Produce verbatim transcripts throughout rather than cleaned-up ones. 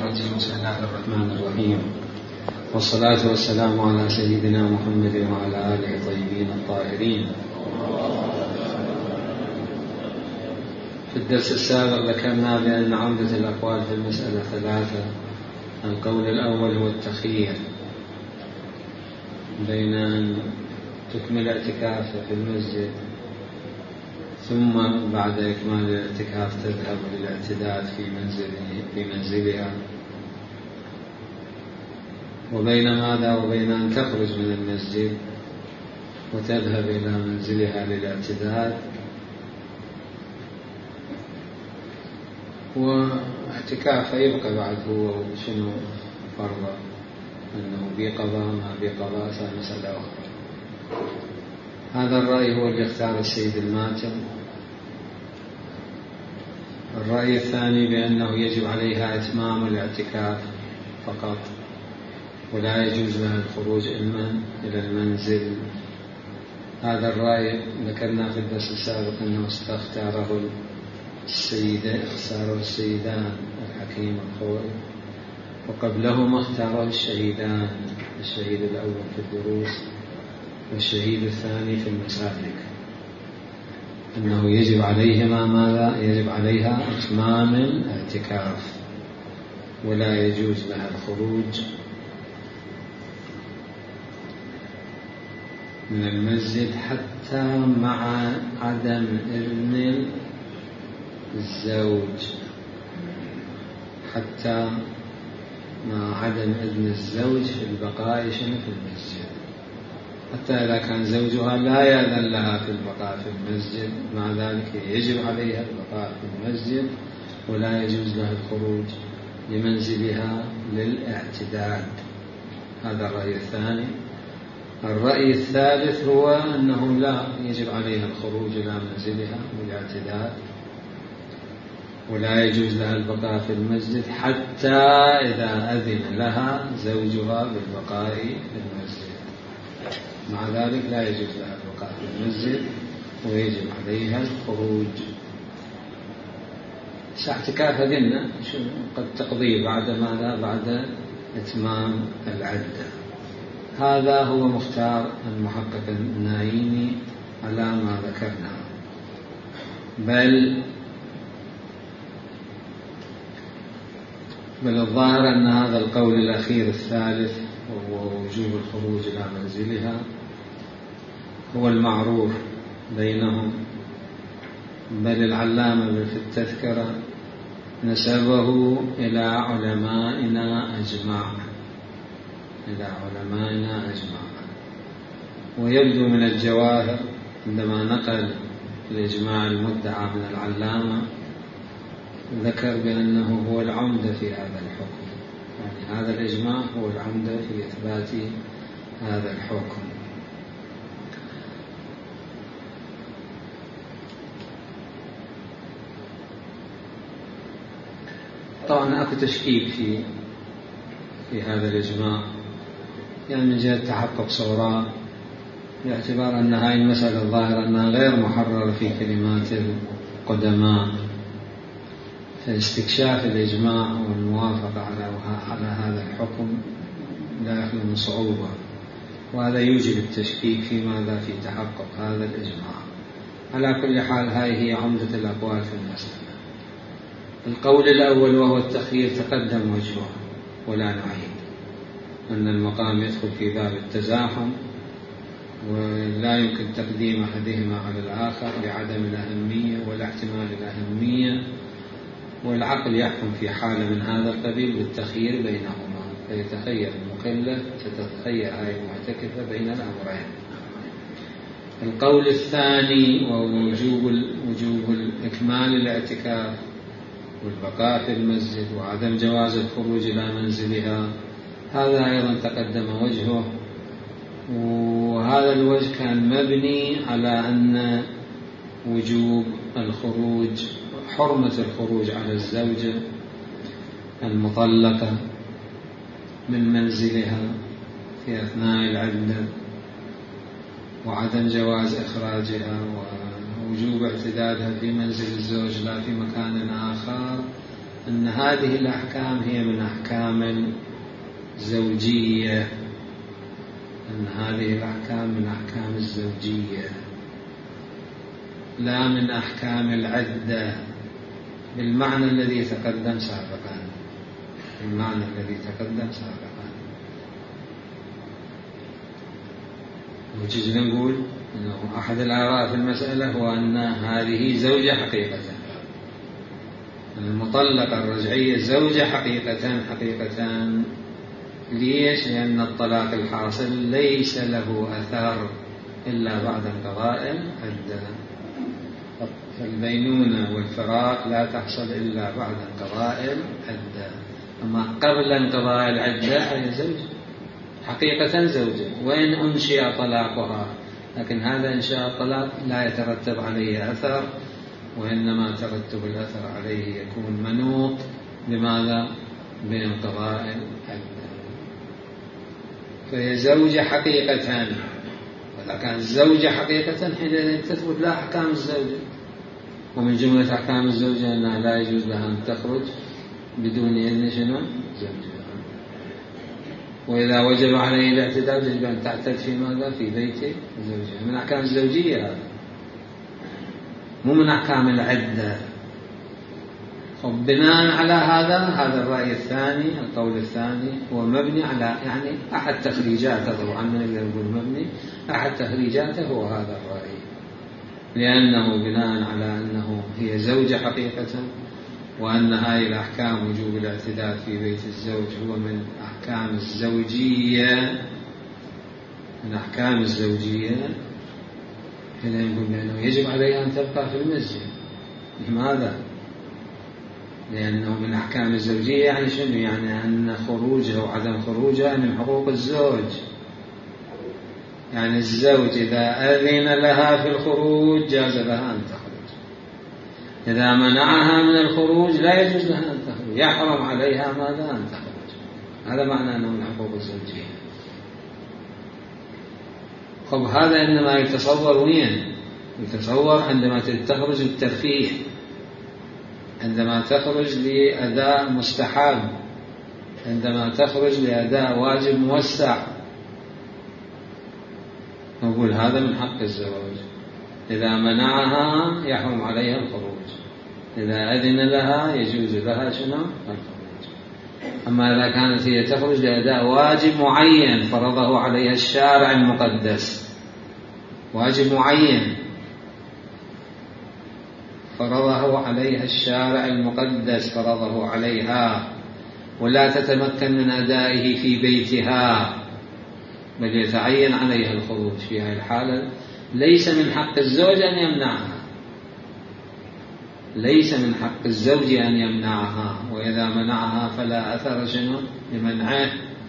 الرجيم. بسم الله الرحمن الرحيم، والصلاة والسلام على سيدنا محمد وعلى آله الطيبين الطاهرين. في الدرس السابق ذكرنا بأن عودة الأقوال في المسألة ثلاثة. القول الأول هو التخيير بين أن تكمل اعتكافها في المسجد ثم بعد إكمال الاعتكاف تذهب للاعتداد في منزله في منزلها، وبين ماذا وبين أن تخرج من المسجد وتذهب إلى منزلها للاعتداد، واعتكافها يبقى بعد هو شنو فرضه، أنه بقضاء ما بقضاء مسألة أخرى. هذا الرأي هو اللي اختار السيد الماتم. الرأي الثاني بأنه يجب عليها إتمام الاعتكاف فقط، ولا يجوز لها الخروج إلى المنزل. هذا الرأي ذكرنا في الدرس السابق أنه اختاره السيدة اختاره السيدان الحكيم الخوئي، وقبلهما اختاره الشهيدان، الشهيد الأول في الدروس والشهيد الثاني في المسالك، أنه يجب عليهما ماذا؟ يجب عليها إتمام الاعتكاف، ولا يجوز لها الخروج من المسجد حتى مع عدم إذن الزوج، حتى مع عدم إذن الزوج في البقاء في المسجد. حتى إذا كان زوجها لا يأذن لها في البقاء في المسجد، مع ذلك يجب عليها البقاء في المسجد، ولا يجوز لها الخروج لمنزلها للاعتداد. هذا الرأي الثاني. الرأي الثالث هو أنه لا يجب عليها الخروج إلى منزلها للاعتداد، ولا يجوز لها البقاء في المسجد حتى إذا أذن لها زوجها بالبقاء في المسجد. مع ذلك لا يجوز لها البقاء في المسجد ويجب عليها الخروج. اعتكافها قلنا قد تقضي بعد ماذا؟ بعد إتمام العدة. هذا هو مختار المحقق النايمي على ما ذكرنا، بل بل الظاهر أن هذا القول الأخير الثالث وهو وجوب الخروج إلى منزلها هو المعروف بينهم. بل العلامة في التذكرة نسبه إلى علمائنا أجمع إلى علمائنا أجمع ويبدو من الجواهر عندما نقل الإجماع المدعى من العلامة ذكر بأنه هو العمدة في هذا الحكم، يعني هذا الإجماع هو العمدة في إثبات هذا الحكم. طبعا أكو تشكيك في في هذا الإجماع، يعني من جهة تحقق صوراء، باعتبار أن هذه المسألة الظاهرة أنها غير محررة في كلمات القدماء، فاستكشاف الإجماع والموافقة على على هذا الحكم لا يخلو من صعوبة، وهذا يوجب التشكيك في ماذا؟ في تحقق هذا الإجماع. على كل حال هذه هي عمدة الأقوال في المسألة. القول الأول وهو التخيير تقدم وجهه ولا نعيد، أن المقام يدخل في باب التزاحم، ولا يمكن تقديم أحدهما على الآخر لعدم الأهمية ولا احتمال الأهمية، والعقل يحكم في حالة من هذا القبيل بالتخيير بينهما، فيتخير المكلف تتخير هذه المعتكفة بين الأمرين. القول الثاني وهو وجوب وجوب إكمال الاعتكاف والبقاء في المسجد وعدم جواز الخروج إلى منزلها، هذا أيضا تقدم وجهه، وهذا الوجه كان مبني على أن وجوب الخروج حرمة الخروج على الزوجة المطلقة من منزلها في أثناء العدة، وعدم جواز إخراجها، ووجوب اعتدادها في منزل الزوج لا في مكان آخر أن هذه الأحكام هي من أحكام الزوجية، أن هذه الأحكام من أحكام الزوجية لا من أحكام العدة بالمعنى الذي تقدم سابقا، بالمعنى الذي تقدم سابقا. وجزء نقول أنه أحد الآراء في المسألة هو أن هذه زوجة حقيقة، المطلقة الرجعية زوجة حقيقة حقيقة. ليش؟ لأن الطلاق الحاصل ليس له أثر إلا بعد انقضاء العدة، فالبينونة والفراق لا تحصل إلا بعد انقضاء العدة، أما قبل انقضاء العدة هي زوجة حقيقة زوجة، وإن أنشئ طلاقها، لكن هذا إنشاء الطلاق لا يترتب عليه أثر، وإنما ترتب الأثر عليه يكون منوط بماذا؟ بانقضاء العدة. فهي زوجة حقيقة، وإذا كانت زوجة حقيقة حينئذ تثبت لها أحكام الزوجة، ومن جملة أحكام الزوجة أنها لا يجوز لها أن تخرج بدون إذن شنو؟ زوجها. وإذا وجب عليه الاعتداد يجب أن تعتد في ماذا؟ في بيت زوجها، من أحكام الزوجية هذا، مو من أحكام العدة. وبناء على هذا هذا الرأي الثاني، القول الثاني هو مبني على يعني أحد تخريجاته، طبعا من اللي نقول مبني أحد تخريجاته هو هذا الرأي، لأنه بناء على أنه هي زوجة حقيقة، وأن هذه الأحكام وجوب الاعتداد في بيت الزوج هو من أحكام الزوجية، من أحكام الزوجية، هنا نقول بأنه يجب عليها أن تبقى في المسجد. لماذا؟ لأنه من أحكام الزوجية يعني شنو؟ يعني أن خروجها وعدم خروجها من حقوق الزوج، يعني الزوج إذا أذن لها في الخروج جاز لها أن تخرج، إذا منعها من الخروج لا يجوز لها أن تخرج، يحرم عليها ماذا؟ أن تخرج. هذا معنى أنه من حقوق الزوجية. خب هذا إنما يتصور وين؟ يتصور عندما تخرج الترفيه، عندما تخرج لأداء مستحب، عندما تخرج لأداء واجب موسع، نقول هذا من حق الزواج. إذا منعها يحرم عليها الخروج، إذا أذن لها يجوز لها شنو؟ الخروج. أما إذا كانت هي تخرج لأداء واجب معين فرضه عليها الشارع المقدس، واجب معين فرضه عليها الشارع المقدس، فرضه عليها، ولا تتمكن من أدائه في بيتها، بل يتعين عليها الخروج، في هذه الحالة ليس من حق الزوج أن يمنعها، ليس من حق الزوج أن يمنعها، وإذا منعها فلا أثر شنو؟ لمنعه،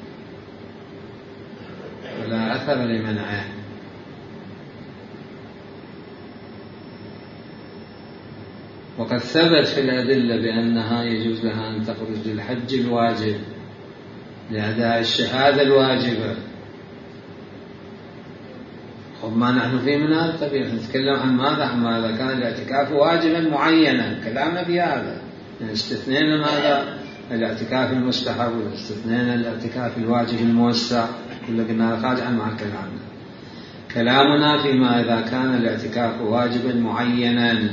فلا أثر لمنعه. وقد ثبت في الأدلة بأنها يجوز لها أن تخرج للحج الواجب، لأداء الشهادة الواجبة. خب ما نحن فيه من هذا القبيل، نتكلم عن ماذا؟ عن ماذا كان الاعتكاف واجبا معينا، كلامنا في هذا، يعني استثنينا ماذا؟ الاعتكاف المستحب، واستثنينا الاعتكاف الواجب الموسع، كل قلنا خارج عن مع كلامنا. كلامنا فيما إذا كان الاعتكاف واجبا معينا،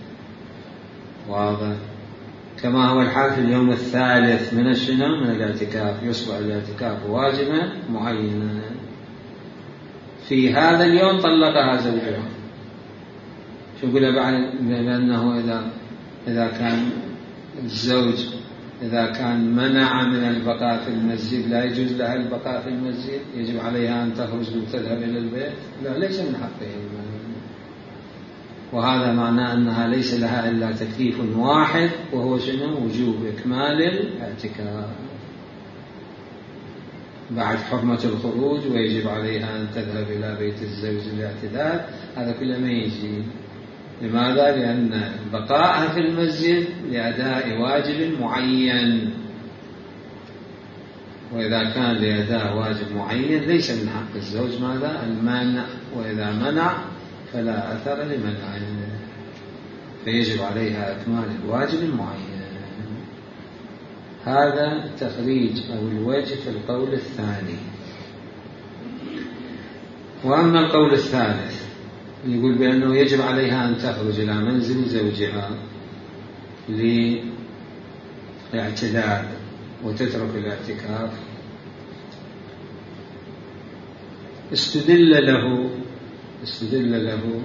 واضح؟ كما هو الحال في اليوم الثالث من الشنو؟ من الاعتكاف، يصبح الاعتكاف واجبا معينا. في هذا اليوم طلقها زوجها، شو يقول بعد؟ بأنه إذا إذا كان الزوج إذا كان منع من البقاء في المسجد لا يجوز لها البقاء في المسجد، يجب عليها أن تخرج وتذهب إلى البيت، لا، ليس من حقه. وهذا معناه أنها ليس لها إلا تكليف واحد، وهو شنو؟ وجوب إكمال الاعتكاف بعد حرمة الخروج، ويجب عليها أن تذهب إلى بيت الزوج للاعتداد. هذا كله ما يجي. لماذا؟ لأن بقائها في المسجد لأداء واجب معين، وإذا كان لأداء واجب معين ليس من حق الزوج ماذا؟ المانع، وإذا منع فلا أثر لمنعه، فيجب عليها إكمال الواجب المعين. هذا تخريج أو الوجه في القول الثاني. وأما القول الثالث يقول بأنه يجب عليها أن تخرج إلى منزل زوجها لاعتداد وتترك الاعتكاف، استدل له استدل له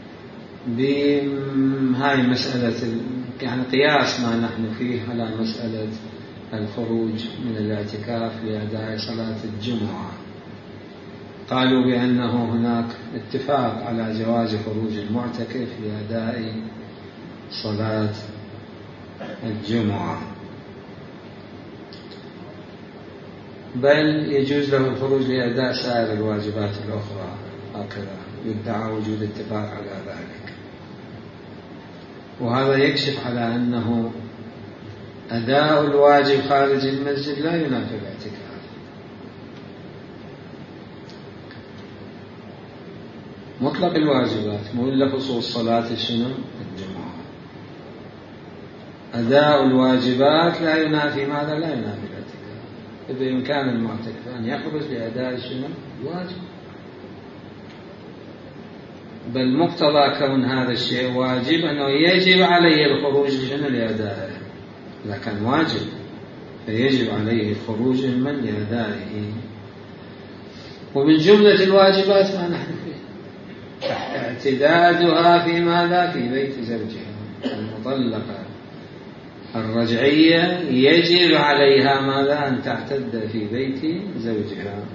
بهاي مسألة يعني قياس ما نحن فيه على مسألة الخروج من الاعتكاف لأداء صلاة الجمعة. قالوا بأنه هناك اتفاق على جواز خروج المعتكف لأداء صلاة الجمعة، بل يجوز له الخروج لأداء سائر الواجبات الأخرى، هكذا يدعى وجود اتفاق على ذلك. وهذا يكشف على أنه أداء الواجب خارج المسجد لا ينافي الاعتكاف. مطلق الواجبات مو إلا خصوص صلاة شنو الجمعة. أداء الواجبات لا ينافي ماذا؟ لا ينافي الاعتكاف. إذا بإمكان المعتكف أن يخرج لأداء شنو الواجب، بل مقتضى كون هذا الشيء واجب أنه يجب عليه الخروج شنو لأدائه. إذا كان واجب فيجب عليه الخروج من لأدائه. ومن جملة الواجبات ما نحن فيه اعتدادها في ماذا؟ في بيت زوجها. المطلقة الرجعية يجب عليها ماذا؟ أن تعتد في بيت زوجها،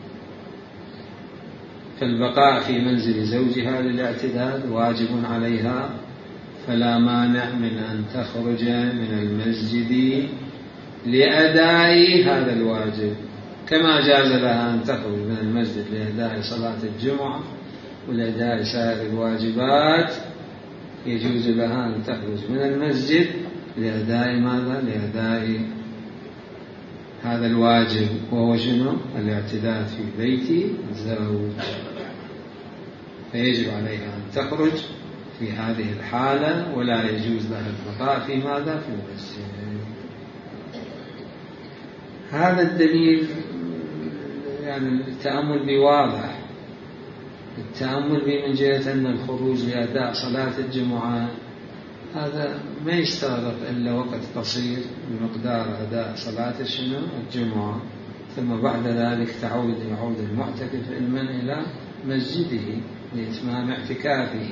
فالبقاء في منزل زوجها للاعتداد واجب عليها، فلا مانع من أن تخرج من المسجد لأداء هذا الواجب، كما جاز لها أن تخرج من المسجد لأداء صلاة الجمعة ولأداء سائر الواجبات. يجوز لها أن تخرج من المسجد لأداء ماذا؟ لأداء هذا الواجب، وهو شنو؟ الاعتداد في بيت الزوج. فيجب عليها أن تخرج في هذه الحالة، ولا يجوز لها البقاء في ماذا؟ في المسجد. هذا الدليل يعني التأمل به واضح. التأمل به من جهة أن الخروج لأداء صلاة الجمعة هذا ما يستغرق إلا وقت قصير بمقدار أداء صلاة شنو الجمعة، ثم بعد ذلك تعود يعود المعتكف علما إلى مسجده لإتمام اعتكافه.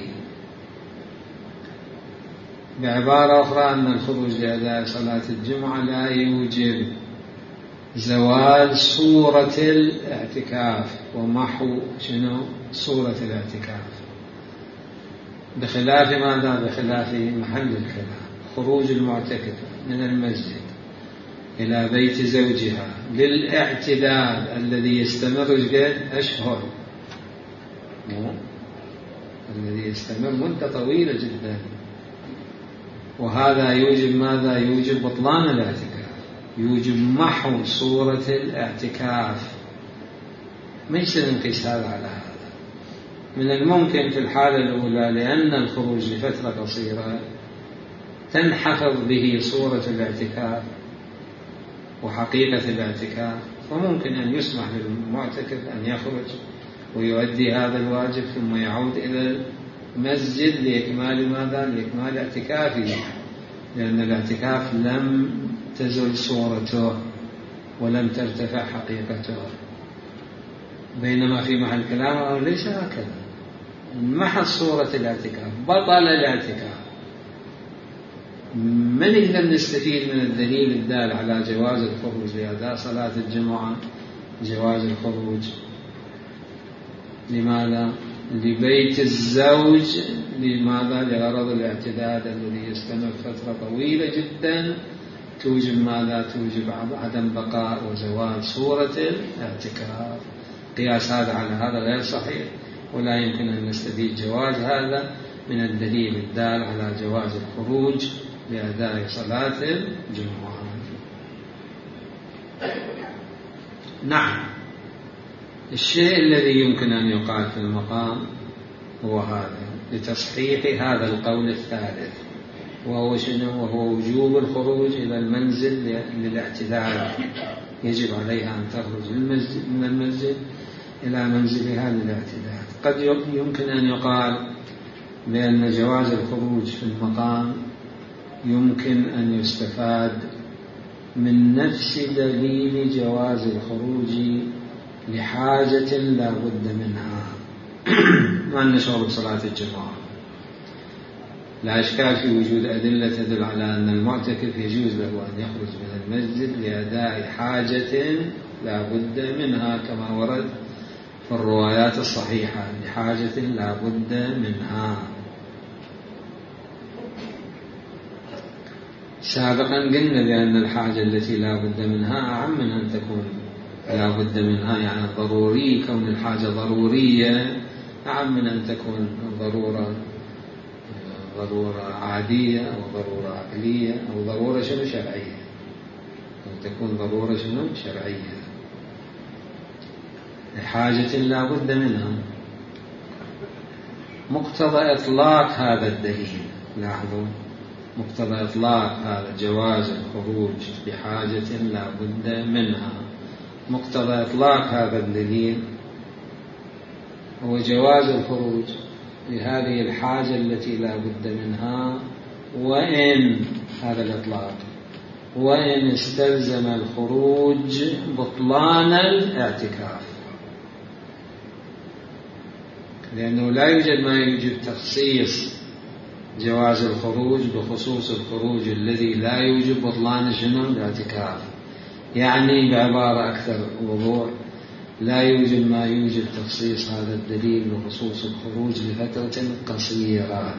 بعبارة أخرى أن الخروج لأداء صلاة الجمعة لا يوجب زوال صورة الاعتكاف ومحو شنو صورة الاعتكاف، بخلاف ماذا؟ بخلاف محل الكلام. خروج المعتكف من المسجد إلى بيت زوجها للاعتداد الذي يستمر قد أشهر، الذي يستمر مدة طويلة جدا، وهذا يوجب ماذا؟ يوجب بطلان الاعتكاف، يوجب محو صورة الاعتكاف. ما يصير نقيس هذا على هذا. من الممكن في الحالة الأولى لأن الخروج لفترة قصيرة تنحفظ به صورة الاعتكاف وحقيقة الاعتكاف، فممكن أن يسمح للمعتكف أن يخرج ويؤدي هذا الواجب ثم يعود إلى المسجد لإكمال ماذا؟ لإكمال اعتكافه، لأن الاعتكاف لم تزل صورته ولم ترتفع حقيقته. بينما في محل كلامه ليس هكذا، محى صورة الاعتكاف، بطل الاعتكاف. من نقدر نستفيد من الدليل الدال على جواز الخروج لأداء صلاة الجمعة؟ جواز الخروج لماذا؟ لبيت الزوج. لماذا؟ لغرض الاعتداد الذي يستمر فترة طويلة جدا، توجب ماذا؟ توجب عدم بقاء وزوال صورة الاعتكاف. قياس هذا على هذا غير صحيح، ولا يمكن أن نستفيد جواز هذا من الدليل الدال على جواز الخروج لأداء صلاة الجمعة. نعم، الشيء الذي يمكن أن يقال في المقام هو هذا لتصحيح هذا القول الثالث، وهو شنو؟ وهو وجوب الخروج إلى المنزل للاعتدال، يجب عليها أن تخرج من المسجد إلى منزلها للاعتدال. قد يمكن أن يقال بأن جواز الخروج في المقام يمكن أن يستفاد من نفس دليل جواز الخروج لحاجة لا بد منها، مع نشوط صلاة الجماعة. لا إشكال في وجود أدلة تدل على أن المعتكف يجوز له أن يخرج من المسجد لأداء حاجة لا بد منها، كما ورد في الروايات الصحيحة، لحاجة لا بد منها. سابقا قلنا بأن الحاجة التي لا بد منها أعم من أن تكون لا بد منها، يعني ضروري، كون الحاجة ضرورية أعم من أن تكون ضرورة ضرورة عادية أو ضرورة عقلية أو ضرورة شنو شرعية، أو تكون ضرورة شنو شرعية. لحاجة لا بد منها. مقتضى إطلاق هذا الدليل، لاحظوا، مقتضى إطلاق هذا جواز الخروج بحاجة لا بد منها، مقتضى إطلاق هذا الدليل هو جواز الخروج لهذه الحاجة التي لا بد منها، وإن هذا الإطلاق وإن استلزم الخروج بطلان الاعتكاف، لأنه لا يوجد ما يوجد تخصيص جواز الخروج بخصوص الخروج الذي لا يوجب بطلان شنو الاعتكاف. يعني بعبارة أكثر وضوح، لا يوجد ما يوجب تخصيص هذا الدليل بخصوص الخروج لفترة قصيرة،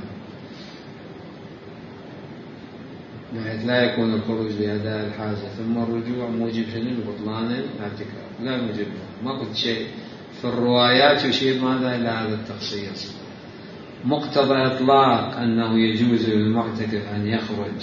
بحيث لا يكون الخروج لأداء الحاجة ثم الرجوع موجب شنو بطلان الاعتكاف، لا موجب. ما قلت شيء في الروايات يشير ماذا إلى هذا التخصيص. مقتضى إطلاق أنه يجوز للمعتكف أن يخرج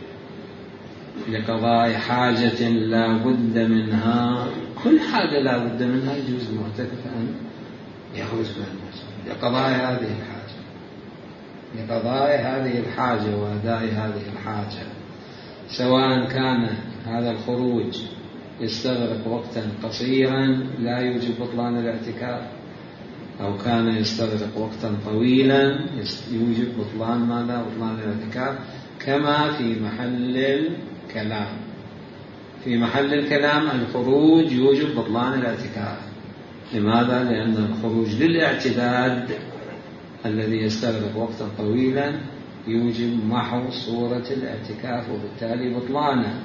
لقضاء حاجة لا بد منها، كل حاجة لا بد منها يجوز للمعتكف أن يخرج من المسجد لقضاء هذه الحاجة، لقضاء هذه الحاجة وأداء هذه الحاجة، سواء كان هذا الخروج يستغرق وقتا قصيرا لا يوجب بطلان الاعتكاف، أو كان يستغرق وقتا طويلا يوجب بطلان ماذا؟ بطلان الاعتكاف، كما في محل الكلام. في محل الكلام الخروج يوجب بطلان الاعتكاف. لماذا؟ لأن الخروج للاعتداد الذي يستغرق وقتا طويلا يوجب محو صورة الاعتكاف وبالتالي بطلانه.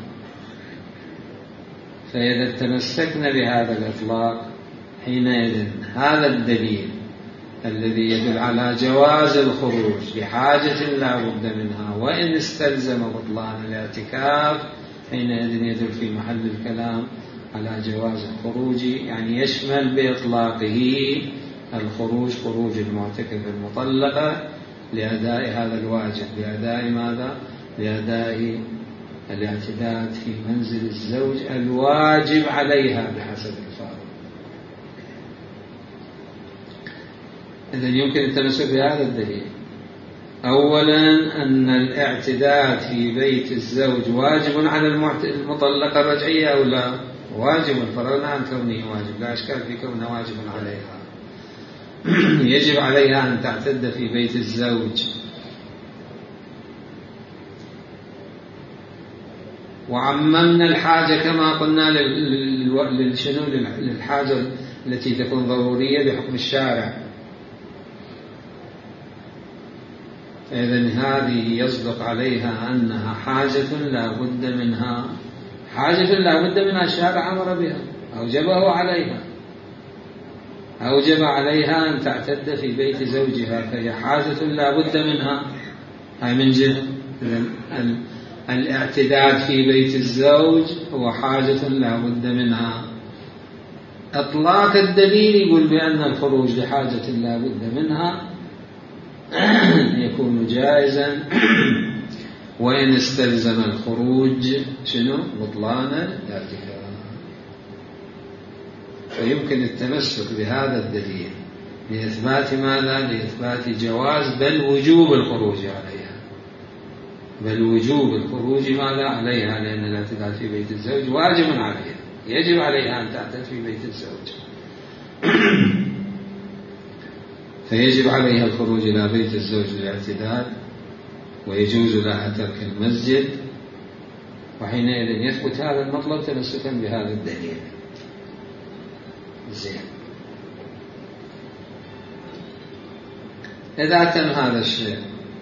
فإذا تمسكنا بهذا الإطلاق حينئذ هذا الدليل الذي يدل على جواز الخروج لحاجة لا بد منها وإن استلزم بطلان الاعتكاف، حينئذ يدل في محل الكلام على جواز الخروج، يعني يشمل بإطلاقه الخروج خروج المعتكف المطلقة لأداء هذا الواجب، لأداء ماذا؟ لأداء الاعتداد في منزل الزوج الواجب عليها بحسب الفارق. إذن يمكن التمسك بهذا الدليل. أولا أن الاعتداد في بيت الزوج واجب على المطلقة الرجعية أو لا؟ واجب، فرغنا عن كونه واجب، لا إشكال في كونه واجب عليها. يجب عليها أن تعتد في بيت الزوج. وعممنا الحاجة كما قلنا للشنو للحاجة التي تكون ضرورية بحكم الشارع. فإذن هذه يصدق عليها أنها حاجة لا بد منها، حاجة لا بد منها الشارع أمر بها، أوجبه عليها، أوجب عليها أن تعتد في بيت زوجها، فهي حاجة لا بد منها. هاي من جهة الاعتداد في بيت الزوج هو حاجة لا بد منها. إطلاق الدليل يقول بأن الخروج لحاجة لا بد منها يكون جائزا وإن استلزم الخروج شنو؟ بطلان الاعتكاف. فيمكن التمسك بهذا الدليل لإثبات ماذا؟ لإثبات جواز بل وجوب الخروج عليها. بل وجوب الخروج ماذا عليها، لأن الاعتداد في بيت الزوج واجب عليها، يجب عليها أن تعتد في بيت الزوج. فيجب عليها الخروج إلى بيت الزوج للاعتداد، ويجوز لها ترك المسجد، وحينئذ يثبت هذا المطلب تمسكا بهذا الدليل. زين، إذا تم هذا الشيء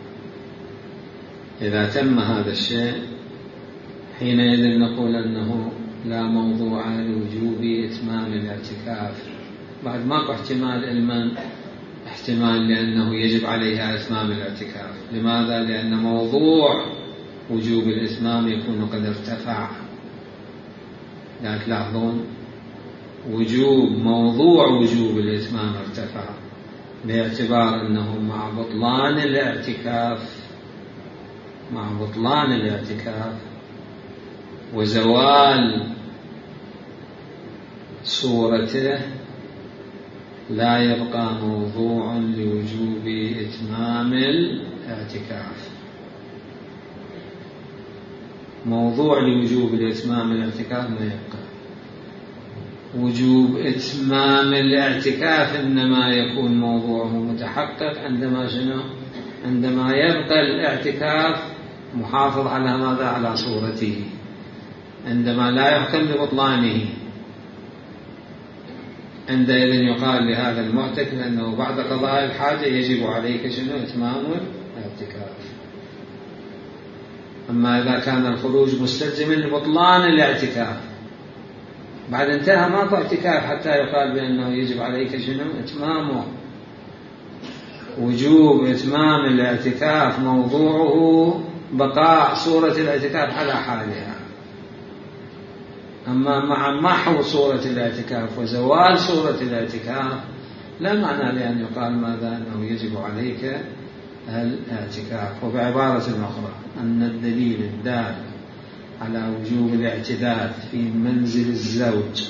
إذا تم هذا الشيء حينئذ نقول أنه لا موضوع لوجوب إتمام الاعتكاف. بعد ماكو احتمال إلمن احتمال لأنه يجب عليها إتمام الاعتكاف. لماذا؟ لأن موضوع وجوب الإتمام يكون قد ارتفع. لكن تلاحظون وجوب موضوع وجوب الإتمام ارتفع، باعتبار أنه مع بطلان الاعتكاف مع بطلان الاعتكاف وزوال صورته لا يبقى موضوع لوجوب إتمام الاعتكاف. موضوع لوجوب الإتمام الاعتكاف ما يبقى. وجوب إتمام الاعتكاف إنما يكون موضوعه متحقق عندما شنو؟ عندما يبقى الاعتكاف محافظ على ماذا؟ على صورته، عندما لا يحكم ببطلانه. عندئذ يقال لهذا المعتكف أنه بعد قضاء الحاجة يجب عليك شنو؟ إتمام الاعتكاف. أما إذا كان الخروج مستلزما لبطلان الاعتكاف، بعد انتهى ماكو اعتكاف حتى يقال بأنه يجب عليك شنو؟ إتمامه. وجوب إتمام الاعتكاف موضوعه بقاء صورة الاعتكاف على حالها. أما مع محو صورة الاعتكاف وزوال صورة الاعتكاف لا معنى لأن يقال ماذا؟ أنه يجب عليك الاعتكاف. وبعبارة أخرى أن الدليل الدال على وجوب الاعتداد في منزل الزوج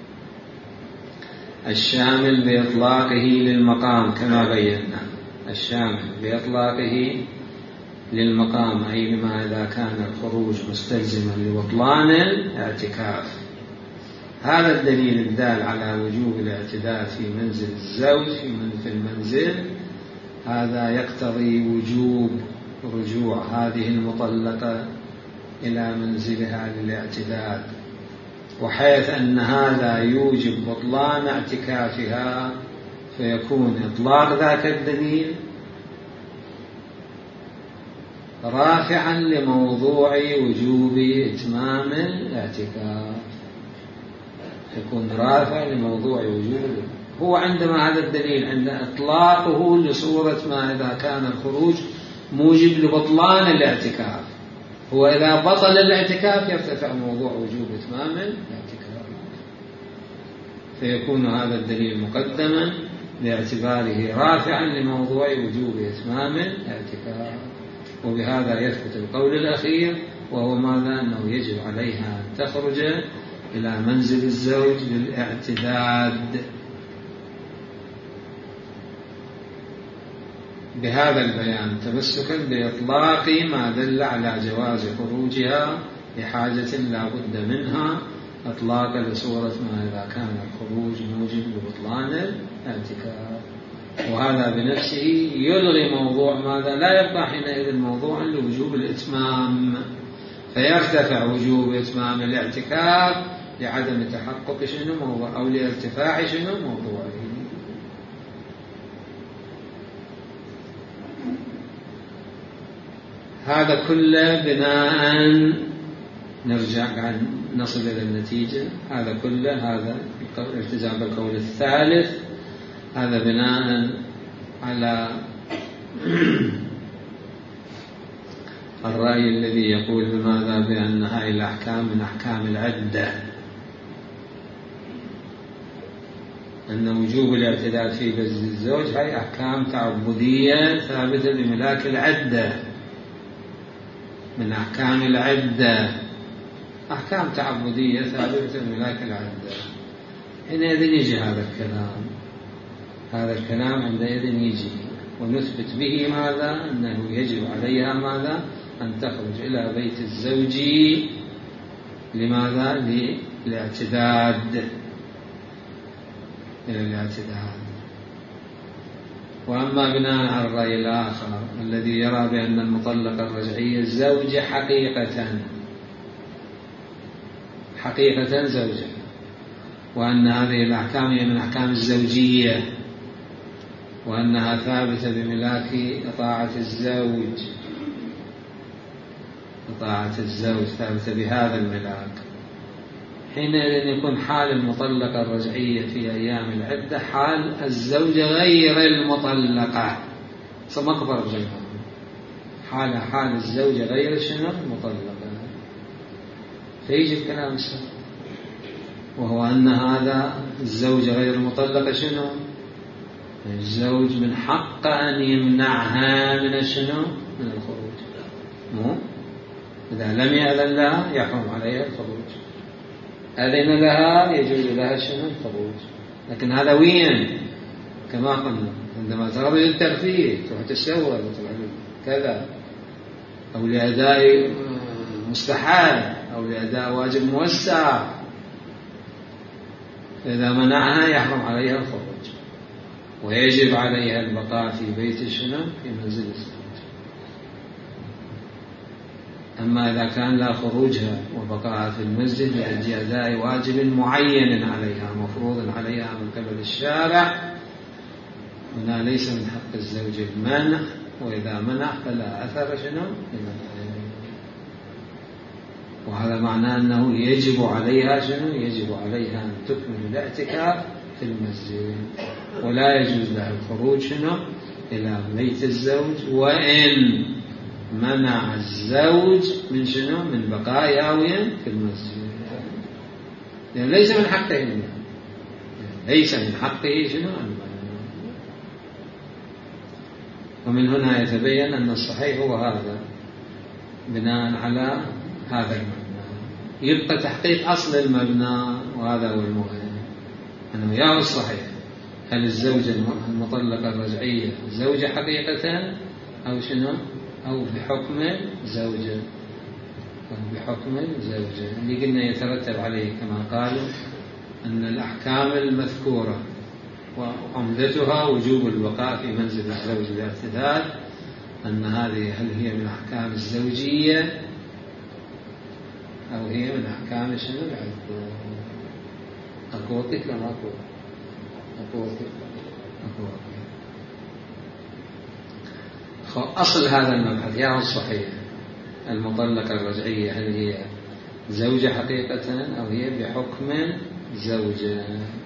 الشامل بإطلاقه للمقام كما بينا، الشامل بإطلاقه للمقام أي بما إذا كان الخروج مستلزما لبطلان الاعتكاف. هذا الدليل الدال على وجوب الاعتداد في منزل الزوج في المنزل هذا يقتضي وجوب رجوع هذه المطلقة إلى منزلها للاعتداد، وحيث أن هذا يوجب بطلان اعتكافها فيكون إطلاق ذاك الدليل رافعا لموضوع وجوب إتمام الاعتكاف، يكون رافع لموضوع وجوب. هو عندما هذا الدليل عند إطلاقه لصورة ما إذا كان الخروج موجب لبطلان الاعتكاف، هو إذا بطل الاعتكاف يرتفع موضوع وجوب إتمام الاعتكاف، فيكون هذا الدليل مقدما باعتباره رافعا لموضوع وجوب إتمام الاعتكاف. وبهذا يثبت القول الأخير وهو ماذا؟ أنه يجب عليها أن تخرج إلى منزل الزوج للاعتداد. بهذا البيان تمسكا بإطلاق ما دل على جواز خروجها لحاجة لا بد منها إطلاقا لصورة ما إذا كان الخروج موجب لبطلان الاعتكاف، وهذا بنفسه يلغي موضوع ماذا؟ لا يبقى حينئذ موضوعا لوجوب الإتمام، فيرتفع وجوب إتمام الاعتكاف لعدم تحقق شنو موضوع أو لارتفاع شنو موضوعه. هذا كله بناء نرجع قاعد نصل إلى النتيجة. هذا كله هذا الالتزام بالقول الثالث، هذا بناء على الرأي الذي يقول بماذا؟ بأن هذه الأحكام من أحكام العدة، أن وجوب الاعتداد في بذل الزوج هي أحكام تعبدية ثابتة بملاك العدة، من أحكام العدة، أحكام تعبدية ثابتة بملاك العدة. حينئذ يجي هذا الكلام هذا الكلام عندئذ يجي ونثبت به ماذا؟ أنه يجب عليها ماذا؟ أن تخرج إلى بيت الزوج. لماذا؟ للاعتداد، إلى الاعتداد. وأما بناء على الرأي الآخر الذي يرى بأن المطلقة الرجعية زوجة حقيقة حقيقة زوجة، وأن هذه الأحكام هي من أحكام الزوجية، وأنها ثابتة بملاك طاعة الزوج، طاعة الزوج ثابتة بهذا الملاك، حينئذ يكون حال المطلقة الرجعية في أيام العدة حال الزوجة غير المطلقة، ما فرق بينهم، حال حال الزوجة غير شنو المطلقة. فيجي الكلام السابق وهو أن هذا الزوجة غير المطلقة شنو؟ الزوج من حق أن يمنعها من شنو؟ من الخروج. مو إذا لم يأذن لها يحرم عليها الخروج، أذن لها يجوز لها شنو؟ الخروج. لكن هذا وين؟ كما قلنا عندما ترغب التخفيف تروح تسول وتروح كذا، أو لأداء مستحال أو لأداء واجب موسع، إذا منعها يحرم عليها الخروج ويجب عليها البقاء في بيت شنو؟ في منزل الزوج. أما إذا كان لا خروجها وبقاءها في المسجد لأجل أداء واجب معين عليها مفروض عليها من قبل الشارع، هنا ليس من حق الزوج المنع، وإذا منع فلا أثر شنو؟ وهذا معناه أنه يجب عليها شنو؟ يجب عليها أن تكمل الاعتكاف في المسجد، ولا يجوز لها الخروج شنو؟ إلى بيت الزوج، وإن منع الزوج من شنو؟ من بقائها وين؟ في المسجد، يعني ليس من حقه المنع، ليس من حقه شنو؟ المنع. ومن هنا يتبين أن الصحيح هو هذا بناء على هذا المبنى. يبقى تحقيق أصل المبنى، وهذا هو المهم، أنه يا الصحيح هل الزوجة المطلقة الرجعية زوجة حقيقة أو شنو؟ أو بحكم زوجة، أو بحكم زوجة اللي قلنا يترتب عليه كما قالوا أن الأحكام المذكورة وعمدتها وجوب البقاء في منزل الزوج باعتداد، أن هذه هل هي من أحكام الزوجية أو هي من أحكام شنو؟ العدة. أقوتك لما أقول أقوتك أقوتك أصل هذا المبحث يا الصحيح المطلقة الرجعية هل هي زوجة حقيقة أو هي بحكم زوجة.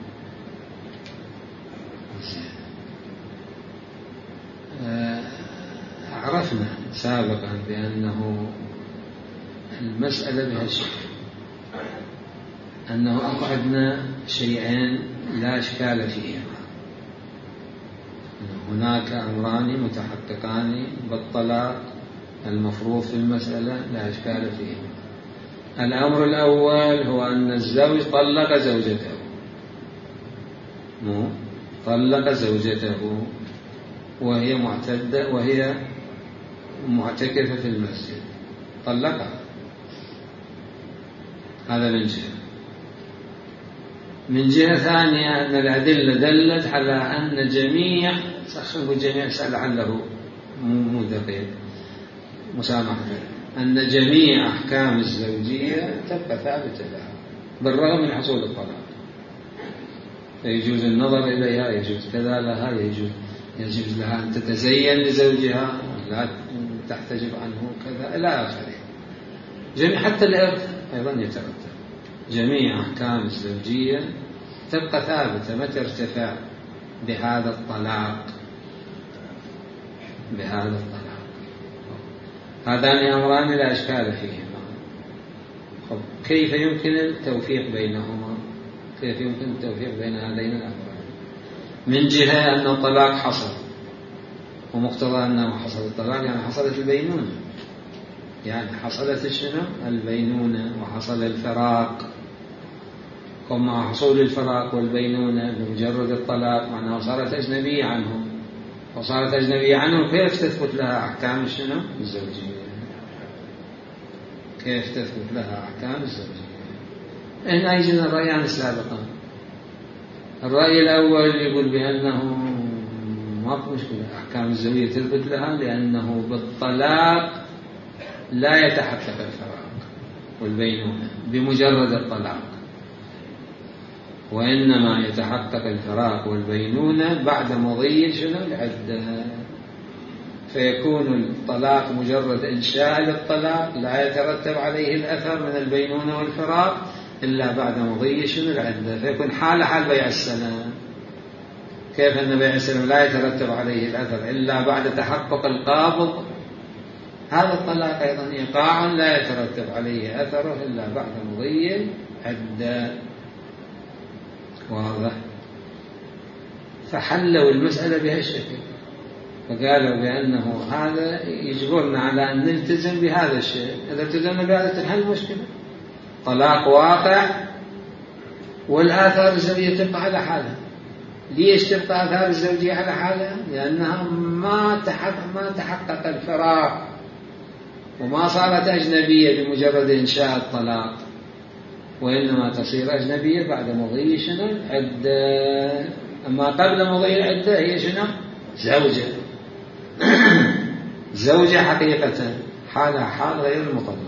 عرفنا سابقا بأنه المسألة بهالشكل، أنه أقعدنا شيئين لا إشكال فيهما، هناك أمران متحققان بالطلاق المفروض في المسألة لا إشكال فيهما. الأمر الأول هو أن الزوج طلق زوجته، مو طلق زوجته وهي معتدة وهي معتكفة في المسجد، طلقها، هذا من جهة. من جهة ثانية أن الأدلة دلت على أن جميع سأخذ جميع لعله مو دقيق مسامحة، أن جميع أحكام الزوجية تبقى ثابتة لها بالرغم من حصول الطلاق، فيجوز النظر إليها، يجوز كذا لها، يجوز يجوز لها أن تتزين لزوجها، لا تحتجب عنه كذا إلى آخره. جميع حتى الإرث أيضا يترتب، جميع أحكام الزوجية تبقى ثابتة متى ارتفع بهذا الطلاق، بهذا الطلاق. هذان أمران لا إشكال فيهما. خب كيف يمكن التوفيق بينهما؟ كيف يمكن التوفيق بين هذين الأمرين؟ من جهة أن الطلاق حصل، ومقتضى أنه حصل الطلاق يعني حصلت البينونة، يعني حصلت شنو؟ البينونة، وحصل الفراق. ومع حصول الفراق والبينونة بمجرد الطلاق معناه صارت أجنبية عنه، وصارت أجنبية عنه كيف تثبت لها أحكام شنو؟ الزوجية. كيف تثبت لها أحكام الزوجية؟ هنا يجينا الرأيان سابقا. الرأي الأول يقول بأنه ما في مشكلة أحكام الزوجية تثبت لها، لأنه بالطلاق لا يتحقق الفراق والبينونة بمجرد الطلاق، وإنما يتحقق الفراق والبينونة بعد مضي شنو العدة. فيكون الطلاق مجرد إنشاء للطلاق لا يترتب عليه الأثر من البينونة والفراق إلا بعد مضي شنو العدة. فيكون حال حال بيع السلام. كيف أن بيع السلام لا يترتب عليه الأثر إلا بعد تحقق القابض، هذا الطلاق أيضا إيقاع لا يترتب عليه أثره إلا بعد مضي العدة. واضح؟ فحلوا المسألة بهالشكل، فقالوا بأنه هذا يجبرنا على أن نلتزم بهذا الشيء. إذا التزمنا بهذا تنحل المشكلة. طلاق واقع والآثار الزوجية تبقى على حالها. ليش تبقى آثار الزوجية على حالها؟ لأنها ما تحقق ما تحقق الفراق وما صارت أجنبية بمجرد إنشاء الطلاق، وإنما تصير أجنبية بعد مضي شنو العدة. أما قبل مضي العدة هي شنو؟ زوجة زوجة حقيقة، حالها حال غير المطلقة.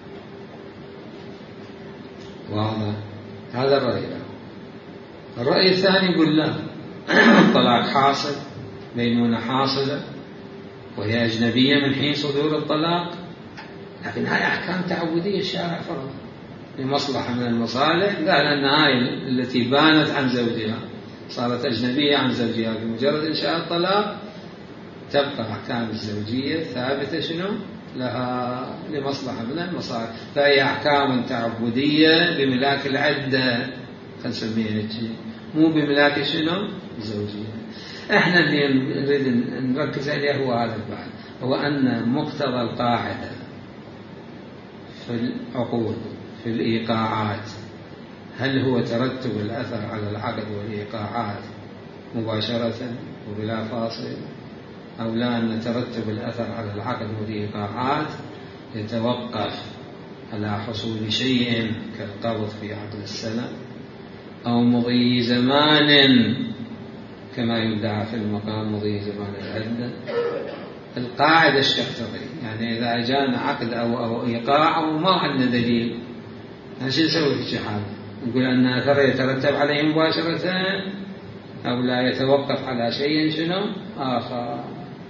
واضح؟ هذا الرأي له. الرأي الثاني يقول لا، الطلاق حاصل، بينونة حاصلة، وهي أجنبية من حين صدور الطلاق، لكن هاي أحكام تعبدية الشارع فرض لمصلحة من المصالح. قال أن هاي التي بانت عن زوجها صارت أجنبية عن زوجها بمجرد إنشاء الطلاق، تبقى أحكام الزوجية ثابتة شنو لها لمصلحة من المصالح. فهي أحكام تعبدية بملاك العدة، خلسميها هيك، مو بملاك شنو الزوجية. احنا اللي نريد نركز عليه هو هذا البعد، هو أن مقتضى القاعدة في العقود في الإيقاعات هل هو ترتب الأثر على العقد والإيقاعات مباشرة وبلا فاصل، أو لا أن ترتب الأثر على العقد والإيقاعات يتوقف على حصول شيء كالقبض في عقد السنة أو مضي زمان كما يدعى في المقام مضي زمان العدة. القاعدة ايش تقتضي؟ يعني إذا أجانا عقد أو, أو إيقاع وما عندنا دليل، شو نسوي في حالة؟ نقول أن أثر يترتب عليه مباشرة أو لا يتوقف على شيء شنو آخر.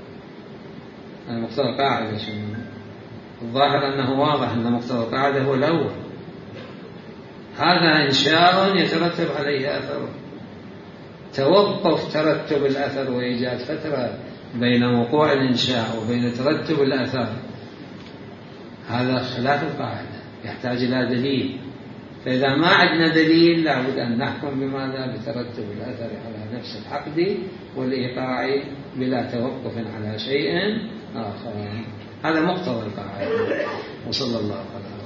مقتضى القاعدة شنو؟ الظاهر أنه واضح أن مقتضى القاعدة هو الأول، هذا إنشاء يترتب عليه أثر. توقف ترتب الأثر وإيجاد فترة بين وقوع الإنشاء وبين ترتب الأثر، هذا خلاف القاعدة، يحتاج إلى دليل. فإذا ما عندنا دليل لابد أن نحكم بماذا؟ بترتب الأثر على نفس العقد والإيقاع بلا توقف على شيء آخر. هذا مقتضى القاعدة. وصلى الله عليه وسلم.